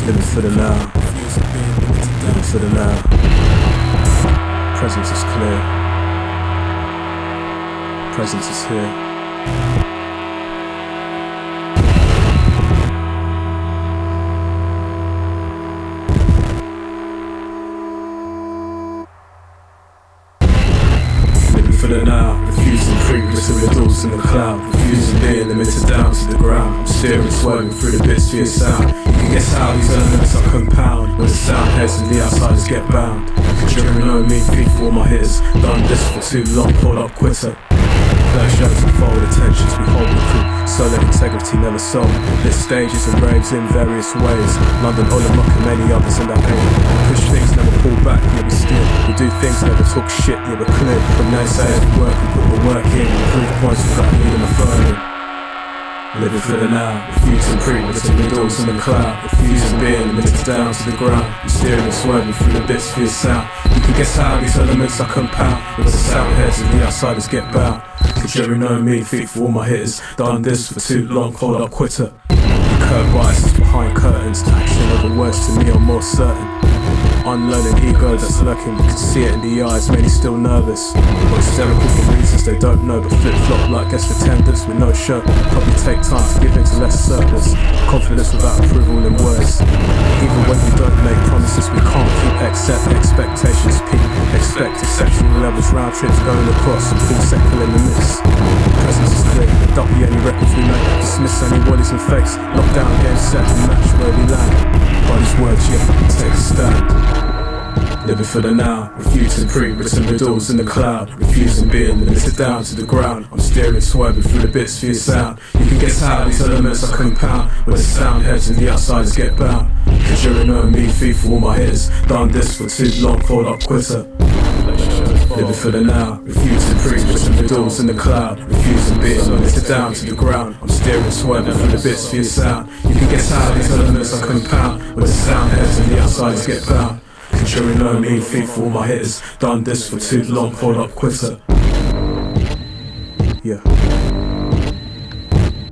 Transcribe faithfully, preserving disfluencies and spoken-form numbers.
Living for the now, living for the now. Presence is clear, presence is here. For the now, refusing pre-written riddles in the cloud, refusing being limited down to the ground. I'm steering, swerving through the bits for your sound. You can guess how these elements are compound when the sound heads and the outsiders get bound. Conjuring no mean feet for all my hitters. Done this for too long, pulled up quitter. Black shirts and fold attentions, we hold the crew. Solid integrity never sold. Lit stages and raves in various ways. London, Olamock and many others in that pain. Push things, never pull back, yeah we steer. We do things, never talk shit, yeah we're clear. From naysayers we work, we put the work in. Proof points without needing a further. Living for the now, refusing pre-written riddles in the cloud. Refusing being limited down to the ground. I'm steering and swerving through the bits for your sound. You can guess how these elements are compound when the sound heads and the outsiders get bound. Conjuring no mean feet for all my hitters. Done this for too long, called up quitter. Curb biases behind curtains. Action over words to me are more certain. Unlearning ego that's lurking, we can see it in the eyes, many still nervous. Or hysterical for reasons they don't know, but flip-flop like guest attendants with no show. Probably take time to give in to less surplus. Confidence without approval in words. Even when we don't make promises we can't keep, accept expectations peak. Expect exceptional levels, round trips going across and full circle in the midst. Presence is clear, don't be any records we make. Dismiss any wallies and fakes. Lockdown game set and match where we land. By these words, yeah, take a stand. Living for the now, refusing pre-written riddles in the cloud. Refusing being limited down to the ground. I'm steering, swerving through the bits for your sound. You can guess how these elements are compound when the sound heads and the outsiders get bound. Conjuring no mean feet for all my hitters. Done this for too long, called up quitter. Living for the now, refusing pre-written riddles in the cloud. Refusing being limited down to the ground. I'm steering, swerving through the bits for your sound. You can guess how these elements are compound when the sound heads and the outsiders get bound. Conjuring no mean feet for all my hitters. Done this for too long, called up quitter. Yeah.